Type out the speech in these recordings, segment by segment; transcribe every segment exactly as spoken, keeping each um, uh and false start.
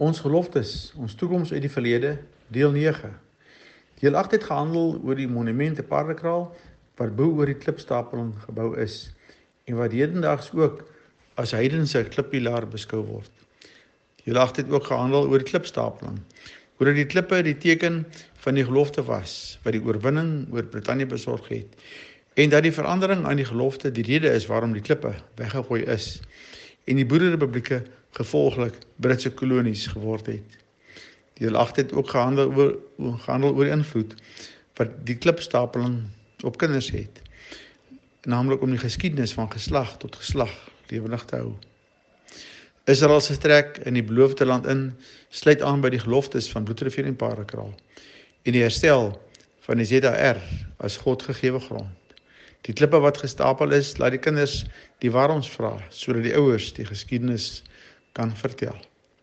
Ons geloftes, ons toekoms uit die verlede, deel nege. Deel agt het gehandel oor die monumente Paardekraal, wat bo oor die klipstapeling gebou is, en wat hedendaags ook as heidense klippilaar beskou word. Deel agt het ook gehandel oor die klipstapeling, oor dat die klippe die teken van die gelofte was, wat die oorwinning oor Brittanje besorg het, en dat die verandering aan die gelofte die rede is waarom die klippe weggegooi is, en die boerderepublieke gevolglik Britse kolonies geword het. Deel agt het ook gehandel oor, gehandel oor die invloed wat die klipstapeling op kinders het, naamlik om die geskiedenis van geslag tot geslag lewendig te hou. Israel se trek in die beloofde land in sluit aan by die geloftes van Bloedrivier en Paardekraal en die herstel van die Z A R as God gegewe grond. Die klippe wat gestapel is, laat die kinders die waaroms vra, sodat die ouers die geskiedenis kan vertel.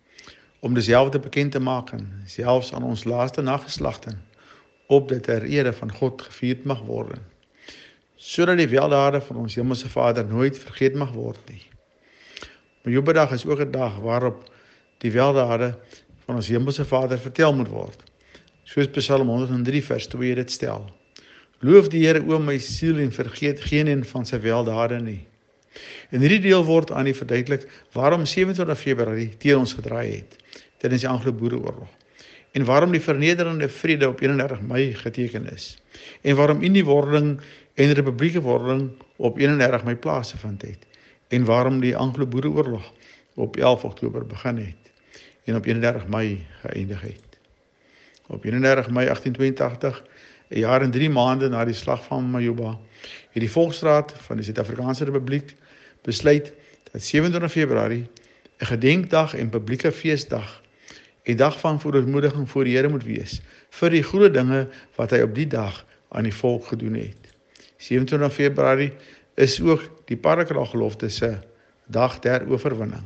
Om dezelfde bekend te maak, selfs aan ons laaste nageslagten, op dit ter ere van God gevierd mag worden, sodat die weldade van ons Hemelse Vader nooit vergeet mag word nie. Majobadag is ook 'n dag waarop die weldade van ons Hemelse Vader vertel moet word, soos Psalm honderd drie vers twee dit stel. Loof die Here o my siel en vergeet geen een van sy weldade nie. In hierdie deel word aan die verduidelik waarom sewe en twintig Februarie teen ons gedraai het, tydens die Anglo-Boereoorlog, en waarom die vernederende vrede op eenendertig Mei geteken is, en waarom indiewording en republiekewording op eenendertig Mei plaasgevind het, en waarom die Anglo-Boereoorlog op elf Oktober begin het, en op eenendertig Mei geëindig het. Op eenendertig Mei agtien twee en tagtig, 'n jaar en drie maande na die slag van Majuba, het die Volksraad van die Suid-Afrikaanse Republiek besluit dat sewe en twintig Februarie 'n gedenkdag en publieke feesdag en dag van verootmoediging voor die Here moet wees vir die goeie dinge wat hy op die dag aan die volk gedoen het. sewe en twintig Februarie is ook die Paardekraal gelofte se dag der oorwinning.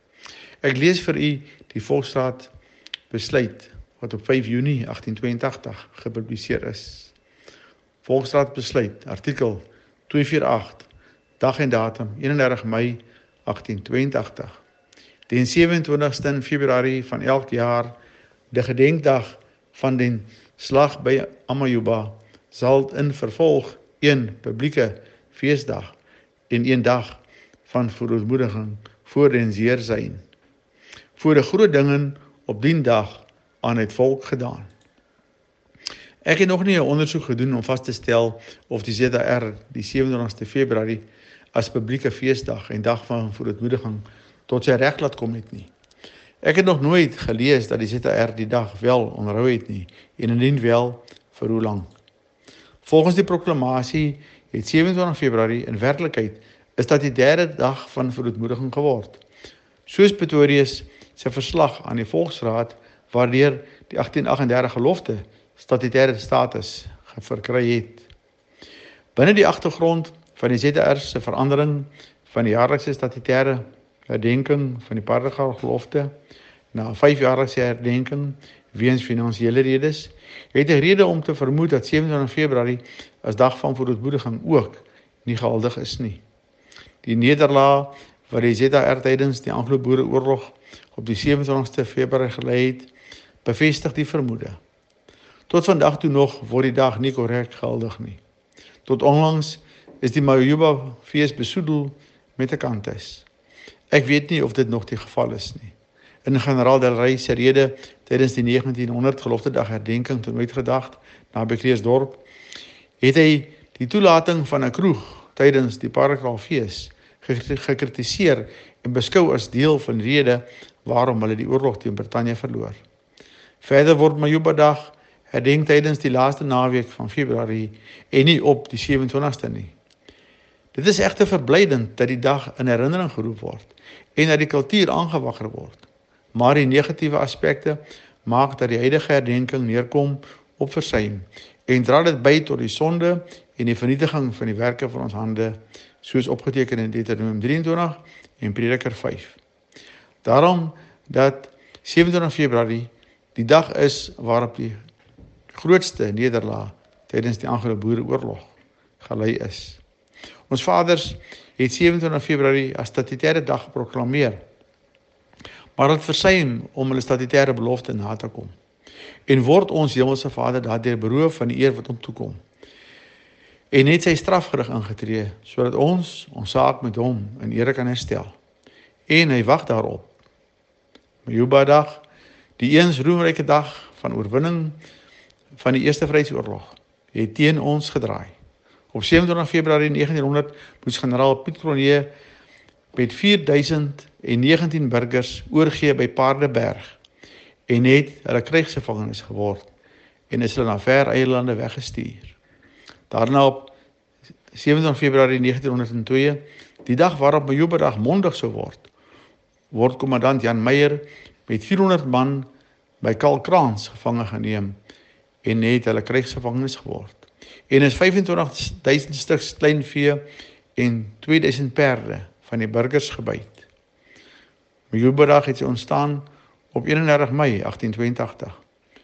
Ek lees vir u die Volksraad besluit wat op vyf Junie agtien twee en tagtig gepubliseer is. Volksraad besluit, artikel twee vier agt, dag en datum eenendertig Mei agtien twee en tagtig. Den sewe en twintigste Februarie van elk jaar, die gedenkdag van den slag by Amajuba, sal in vervolg een publieke feesdag en een dag van verootmoediging voor den Heer zijn, voor de goeie dingen op die dag aan het volk gedaan. Ek het nog nie 'n ondersoek gedoen om vas te stel of die Z A R die sewe en twintigste Februarie as publieke feesdag en dag van verootmoediging tot sy reg laat kom het nie. Ek het nog nooit gelees dat die Z A R die dag wel onderhou het nie, en indien wel, vir hoe lang. Volgens die proklamasie het sewe en twintig Februarie in werklikheid is dat die derde dag van verootmoediging geword. Soos Pretorius sy verslag aan die Volksraad, waardeur die agtien agt en dertig gelofte statutêre status verkry het. Binne die agtergrond van die Z A R se verandering van die jaarlikse statutêre herdenking van die Paardekraal gelofte na 'n vyfjaarlikse herdenking weens finansiële redes, het 'n rede om te vermoed dat sewe en twintig Februarie as dag van verootmoediging ook nie geldig is nie. Die nederlaag wat die Z A R tydens die Anglo-Boereoorlog op die sewe en twintigste Februarie gelei het, bevestig die vermoede. Tot vandag toe nog word die dag nie korrek geldig nie. Tot onlangs is die Majuba fees besoedel met 'n kantus. Ek weet nie of dit nog die geval is nie. In generaal Del Rey se rede tydens die negentienhonderd gelofte dag herdenking toe uitgedag na Bekleersdorp, het hy die toelating van 'n kroeg tydens die Paardekraal fees gekritiseer en beskou as deel van die rede waarom hulle die oorlog teen Brittanje verloor. Verder word Majuba dag herdenk tydens die laaste naweek van Februarie en nie op die sewe en twintigste nie. Dit is egter verblydend dat die dag in herinnering geroep word en dat die kultuur aangewakker word. Maar die negatiewe aspekte maak dat die huidige herdenking neerkom op versuim en dra dit by tot die sonde en die vernietiging van die werke van ons hande, soos opgeteken in Deuteronomium drie en twintig en Prediker vyf. Daarom dat sewe en twintig Februarie die dag is waarop die grootste nederlaag tydens die Anglo-Boereoorlog gelei is. Ons vaders het sewe en twintig Februarie as statutêre dag geproklameer, maar het versuim om hulle statutêre belofte na te kom. En word ons Hemelse Vader daardeur beroof van die eer wat hom toekom. En het sy strafgerig ingetree, sodat ons ons saak met hom in ere kan herstel. En hy wag daarop. Mejuba dag, die eens roemryke dag van oorwinning van die Eerste Vryheidsoorlog, het teen ons gedraai. Op sewenentwintig Februarie negentienhonderd moes generaal Piet Cronje met vier duisend negentien burgers oorgee by Paardeberg en het hulle krygsgevangenes geword en is hulle na ver eilande weggestuur. Daarna op sewenentwintig Februarie negentienhonderd twee, die dag waarop Mejuba dag mondig sou word, word kommandant Jan Meyer met vierhonderd man by Kalkrans gevange geneem en het hulle krygsgevangenes geword. En is vyfentwintig duisend stuks kleinvee en twee duisend perde van die burgers gebyt. Mejuba dag het sy ontstaan op eenendertig Mei agtien tweeëntagtig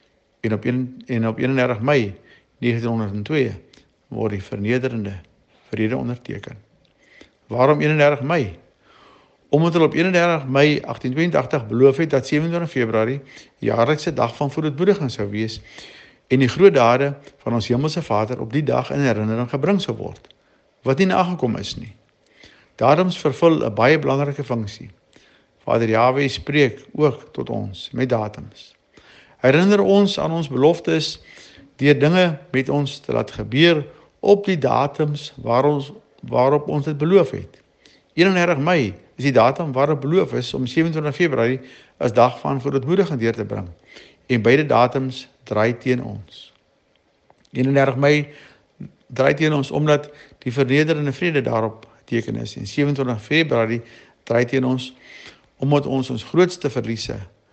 en op, en op eenendertig Mei negentienhonderd twee word die vernederende vrede onderteken. Waarom eenendertig Mei? Omdat hulle op eenendertig Mei agtien tweeëntagtig beloof het dat sewenentwintig Februarie die jaarlikse dag van vooruitboediging sou wees en die groot dade van ons Hemelse Vader op die dag in herinnering gebring sou word, wat nie nagekom is nie. Datums vervul 'n baie belangrike funksie. Vader Jahwe spreek ook tot ons met datums. Herinner ons aan ons beloftes deur dinge met ons te laat gebeur op die datums waar ons, waarop ons dit beloof het. eenendertig Mei is die datum waarop beloof is om sewenentwintig Februarie as dag van vooruitboediging deur te bring. En beide datums draai teen ons. eenendertig Mei draai teen ons omdat die vernederende vrede daarop geteken is. En sewenentwintig Februarie draai teen ons omdat ons ons grootste verliese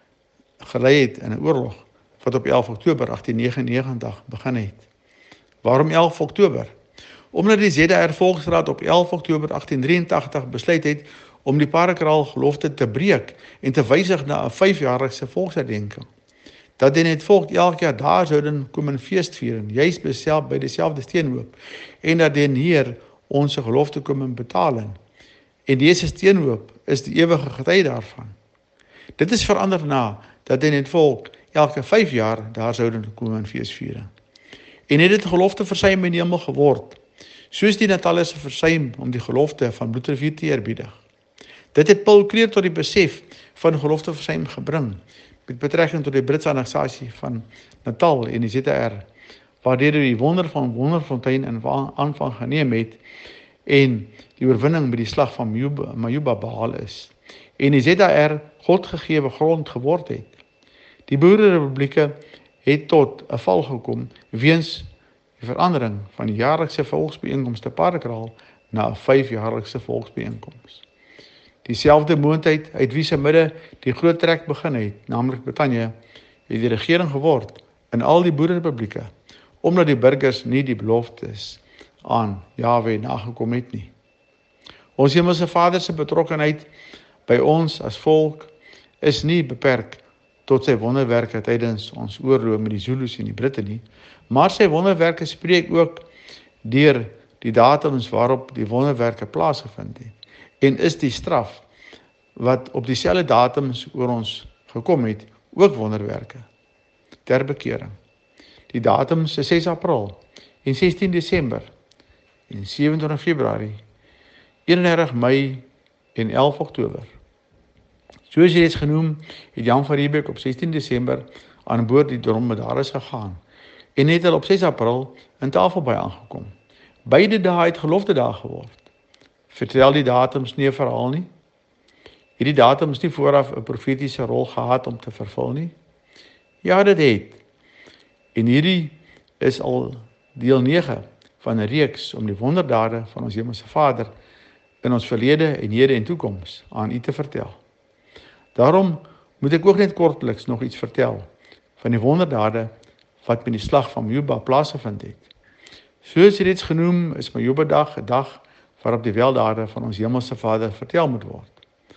gelei het in 'n oorlog wat op elf Oktober agtien negenennegentig begin het. Waarom elf Oktober? Omdat die Z D R Volksraad op elf Oktober agtien drieëntagtig besluit het om die Paardekraal gelofte te breek en te wysig na 'n vyfjaarlikse volksherdenking. Dat dit net volk elke jaar daar souden kom en feest vieren, juist beself by dieselfde steenhoop, en dat den Heer ons gelofte kom en betalen. En deze steenhoop is die ewige getuie daarvan. Dit is verander na, dat dit net volk elke vyf jaar daar souden kom en feest vieren. En het dit gelofte versuim in die hemel geword, soos die Natalse versuim om die gelofte van Bloedrivier te eerbiedig. Dit het Paul Kreer tot die besef van gelofte versuim gebring, met betrekking tot die Britse annexasie van Natal en die Z D R, waardeur die wonder van Wonderfontein in aanvang geneem het en die oorwinning met die slag van Mejuba behaal is en die Z D R godgegewe grond geword het. Die Boererepublieke het tot 'n val gekom weens die verandering van die jaarlikse volksbijeenkoms te Paardekraal na 'n vyfjaarlikse volksbijeenkoms. Dieselfde moondheid uit wie se midde die groot trek begin het, naamlik Brittanje, het die regering geword in al die boererepublieke, omdat die burgers nie die beloftes aan Jahwe nagekom het nie. Ons Hemelse Vader se betrokkenheid by ons as volk is nie beperk tot sy wonderwerke tydens ons oorlog met die Zulus en die Britte nie, maar sy wonderwerke spreek ook deur die datums waarop die wonderwerke plaasgevind het. En is die straf wat op dieselfde datums oor ons gekom het, ook wonderwerke ter bekering. Die datums is ses April en sestien Desember en sewenentwintig Februarie, eenendertig Mei en elf Oktober. Soos reeds genoem, het Jan van Riebeeck op sestien Desember aan boord die dromedaris gegaan en het hulle op ses April in Tafelbaai aangekom. Beide dae het gelofte dae geword. Vertel die datums nie 'n verhaal nie? Het die datums nie vooraf 'n profetiese rol gehad om te vervul nie? Ja, dit het. En hierdie is al deel nege van 'n reeks om die wonderdade van ons Hemelse Vader in ons verlede en hede en toekoms aan u te vertel. Daarom moet ek ook net kortliks nog iets vertel van die wonderdade wat met die slag van Mejuba plaasgevind het. Soos reeds genoem is Mejuba dag 'n dag waarop die weldade van ons Hemelse Vader vertel moet word.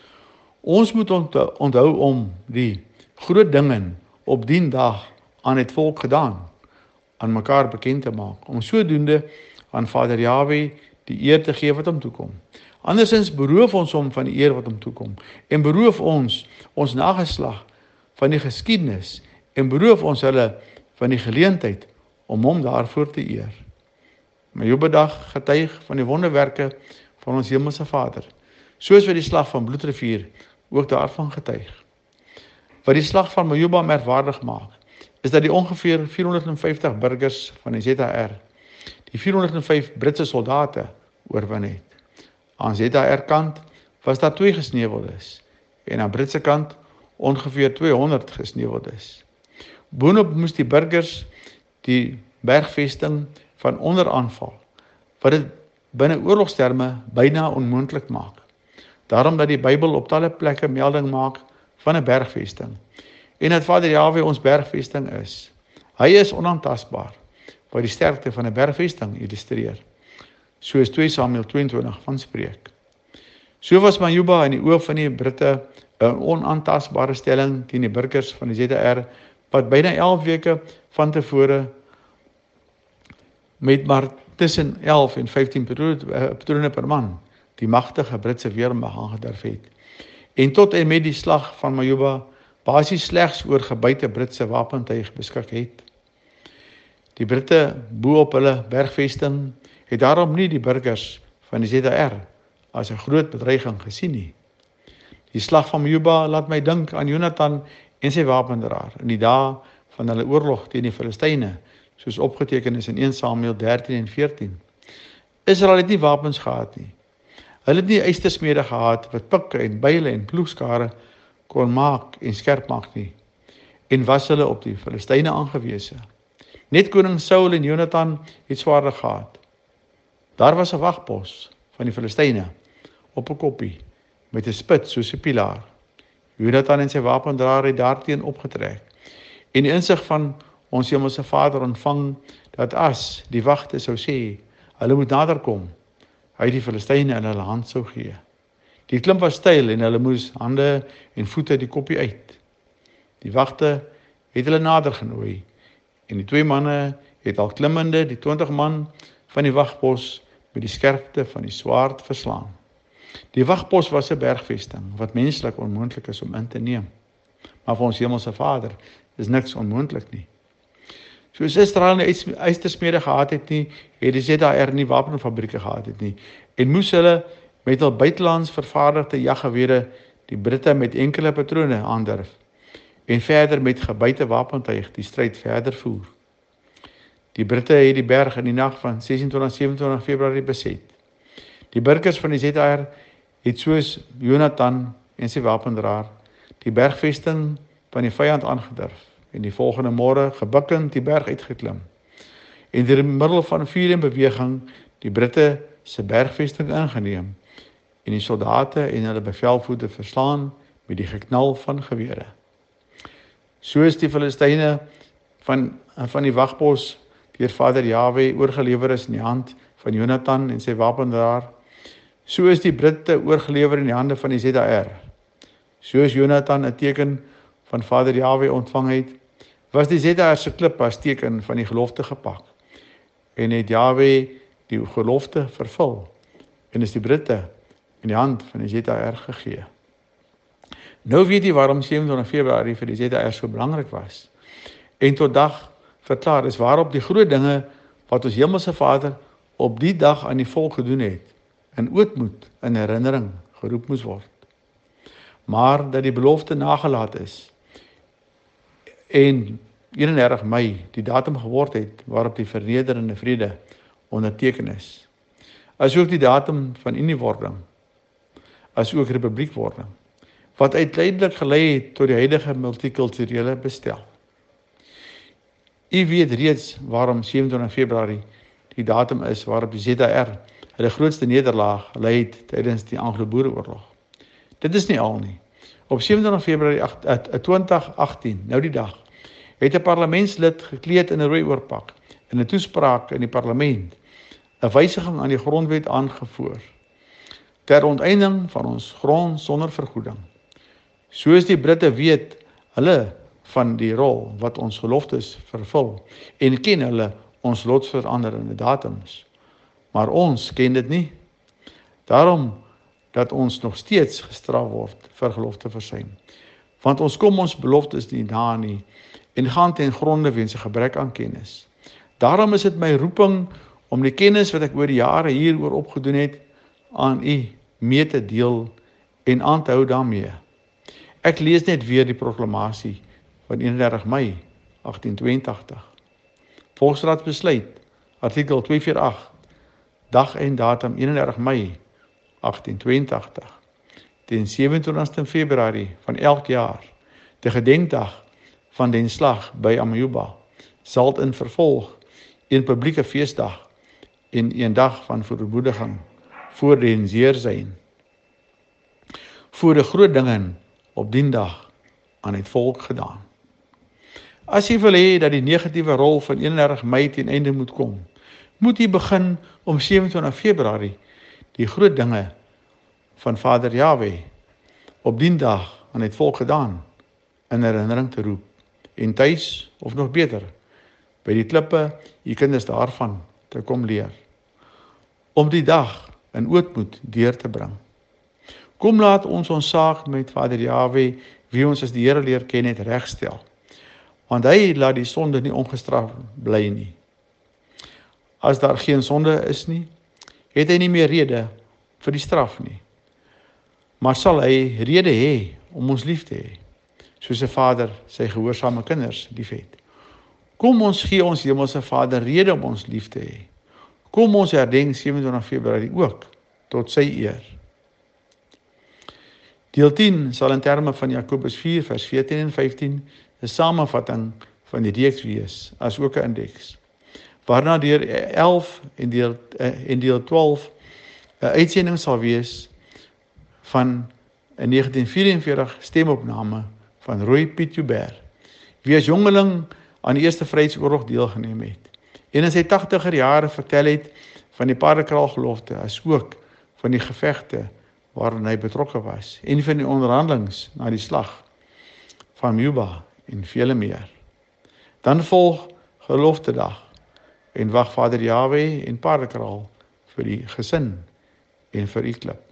Ons moet onthou om die groot dinge op die dag aan het volk gedaan, aan mekaar bekend te maak, om sodoende aan Vader Jahwe die eer te gee wat hom toekom. Andersins beroof ons hom van die eer wat hom toekom en beroof ons ons nageslag van die geskiedenis en beroof ons hulle van die geleentheid om hom daarvoor te eer. Maar Jobedag getuig van die wonderwerke van ons hemelse Vader, soos wat die slag van Bloedrivier ook daarvan getuig. Wat die slag van Majuba merkwaardig maak, is dat die ongeveer vierhonderdvyftig burgers van die Z A R die vierhonderdvyf Britse soldate oorwin het. Aan Z A R kant was daar twee gesneuweldes en aan Britse kant ongeveer tweehonderd gesneuweldes. Boonop moes die burgers die bergvesting van onder aanval, wat dit binne oorlogsterme byna onmoontlik maak. Daarom dat die Bybel op talle plekke melding maak van 'n bergvesting en dat Vader Jahwe ons bergvesting is. Hy is onaantastbaar, wat die sterkte van 'n bergvesting illustreer, soos twee Samuel tweeëntwintig van spreek. So was Majuba in die oë van die Britte 'n onaantastbare stelling teen die burgers van die Z A R, wat byna elf weke van tevore met maar tussen elf en vyftien patrone per man die magtige Britse weermag aangedurf het. En tot en met die slag van Majuba basies slegs oor gebuite Britse wapentuig beskik het. Die Britte bo op hulle bergvesting het daarom nie die burgers van die Z A R as 'n groot bedreiging gesien nie. Die slag van Majuba laat my dink aan Jonathan en sy wapendraer in die dae van hulle oorlog teen die Filistyne, soos opgeteken is in een Samuel dertien en veertien. Israel het nie wapens gehad nie. Hulle het nie ystersmede gehad wat pikke en byle en ploegskare kon maak en skerp maak nie, en was hulle op die Filistyne aangewese. Net koning Saul en Jonathan het swaarde gehad. Daar was 'n wagpos van die Filistyne op 'n koppie met 'n spit soos 'n pilaar. Jonathan en sy wapendraer het daarteen opgetrek en die insig van ons hemelse Vader ontvang dat as die wagte sou sê, hulle moet naderkom, hy die Filistyne in hulle hand sou gee. Die klim was steil en hulle moes hande en voete die koppie uit. Die wagte het hulle nader genooi en die twee manne het al klimmende die twintig man van die wagpos met die skerpte van die swaard verslaan. Die wagpos was 'n bergvesting wat menslik onmoontlik is om in te neem. Maar vir ons hemelse Vader is niks onmoontlik nie. Soos Israel nie ystersmede gehad het nie, het die Z A R nie wapenfabrieke gehad het nie, en moes hulle met hul buitelands vervaardigde jaggewere die Britte met enkele patrone aandurf, en verder met gebuite wapentuig die stryd verder voer. Die Britte het die berg in die nag van sesentwintig sewenentwintig Februarie beset. Die burgers van die Z A R het soos Jonathan en sy wapendraer die bergvesting van die vyand aangedurf en die volgende môre gebukkend die berg uitgeklim. En deur middel van vuur en beweging die Britte se bergvesting ingeneem en die soldate en hulle bevelvoerder verslaan met die geknal van gewere. Soos die Filistyne van, van die wagpos deur Vader Jahwe oorgelewer is in die hand van Jonathan en sy wapendraer, so is die Britte oorgelewer in die hande van die Z A R. Soos Jonathan 'n teken van Vader Jahwe ontvang het, was die Z A R se klip as teken van die gelofte gepak, en het Jahwe die gelofte vervul, en is die Britte in die hand van die Z A R gegee. Nou weet jy waarom sewenentwintig Februarie vir die Z A R so belangrik was, en tot dag verklaar is waarop die groot dinge wat ons hemelse Vader op die dag aan die volk gedoen het, in ootmoed in herinnering geroep moes word. Maar dat die belofte nagelaat is, en eenendertig Mei die datum geword het waarop die vernederende vrede onderteken is, as ook die datum van uniewording, as ook republiekwording, wat uiteindelik gelei het tot die huidige multikulturele bestel. U weet reeds waarom sewenentwintig Februarie die datum is waarop die Z A R hulle grootste nederlaag gelei het tydens die Anglo-Boereoorlog. Dit is nie al nie. Op sewenentwintig Februarie twintig agtien, nou die dag, het 'n parlementslid gekleed in 'n rooi oorpak in 'n toespraak in die parlement 'n wysiging aan die grondwet aangevoer ter onteiening van ons grond sonder vergoeding. Soos die Britte weet hulle van die rol wat ons geloftes vervul en ken hulle ons lotsveranderende datums. Maar ons ken dit nie. Daarom dat ons nog steeds gestraf word vir gelofte versuim. Want ons kom ons beloftes nie na nie en gaan ten gronde weens 'n gebrek aan kennis. Daarom is dit my roeping om die kennis wat ek oor die jare hieroor opgedoen het, aan u mee te deel en aan te hou daarmee. Ek lees net weer die proklamasie van eenendertig Mei agtien tweeëntagtig. Volksraadsbesluit, artikel twee vier agt, dag en datum eenendertig Mei agtien tweeëntagtig. Ten sewe-en-twintigste Februarie van elk jaar, die gedenkdag van den slag by Amajuba, sal in vervolg een publieke feesdag en een dag van voorbemoediging voor den zeer zijn. Voor de groot dingen op die dag aan het volk gedaan. As jy wil hê dat die negatiewe rol van eenendertig Mei ten einde moet kom, moet jy begin om sewe-en-twintig Februarie die groot dinge van Vader Yahweh op die dag aan het volk gedaan in herinnering te roep en thuis, of nog beter, by die klippe, jy kinders daarvan te kom leer. Om die dag in ootmoed deur te bring. Kom laat ons ons saak met Vader Yahweh, wie ons as die Here leer ken het, regstel. Want hy laat die sonde nie ongestraf bly nie. As daar geen sonde is nie, het hy nie meer rede vir die straf nie. Maar sal hy rede hê om ons lief te hê, soos 'n vader sy gehoorsame kinders liefhet. Kom ons gee ons hemelse Vader rede om ons lief te hê. Kom ons herdenk sewe-en-twintig Februarie ook tot sy eer. Deel tien sal in terme van Jakobus vier vers veertien en vyftien 'n samevatting van die reeks wees, as ook 'n indeks. Waarna deur elf en deel en deel twaalf 'n uitsending sal wees van 'n negentien vyf-en-veertig stemopname van Roy Piet Joubert, wie as jongeling aan die Eerste Vryheidsoorlog deelgeneem het en in sy tachtiger jare vertel het van die paardekraalgelofte, as ook van die gevegte waarin hy betrokke was en van die onderhandelings na die slag van Amajuba en vele meer. Dan volg geloftedag en wag Vader Yahweh en paardekraal vir die gesin en vir u klip.